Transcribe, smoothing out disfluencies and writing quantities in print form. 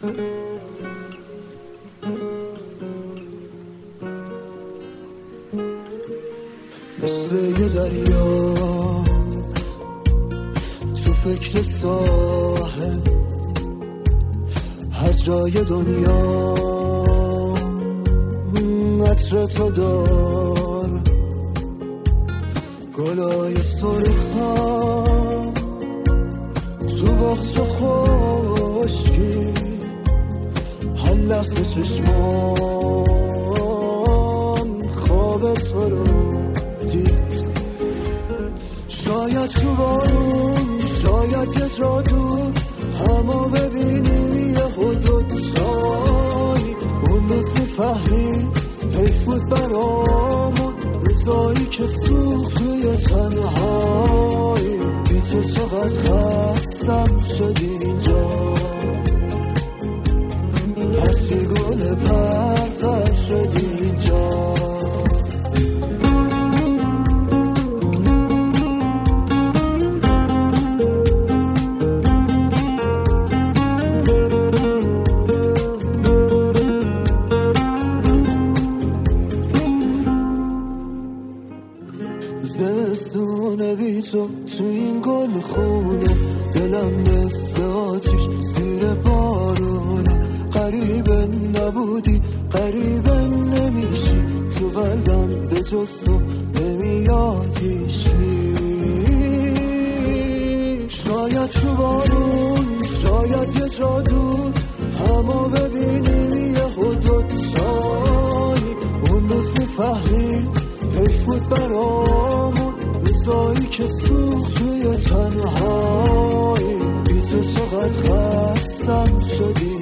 مثل یه دریا تو فکر ساحل، هر جای دنیا عطر تو دار، گلای سرخم تو باغچه خشکی، هر لحظه چشمان خواب تو رو دید. شاید تو بارون، شاید یه جادو، همو ببینیم یه خودتایی. اون روز میفهمی حیف بود برامون، روزایی که سوخت توی تنهایی. بی تو چقدر خستم شدی اینجا، هرچی گل پرپر شدی اینجا. زمستونه بی تو این گل خونه، دلم مثل آتیش زیر بارونه. قریبه نبودی قریبه نمیشی، تو قلبم به جز تو نمیاد هیچکی. شاید تو بارون، شاید یه جادو، همو ببینیم یه خودتایی. اون روز میفهمی حیف بود برامون، روزایی که سوخت توی تنهایی. بی تو چقدر خستم شدی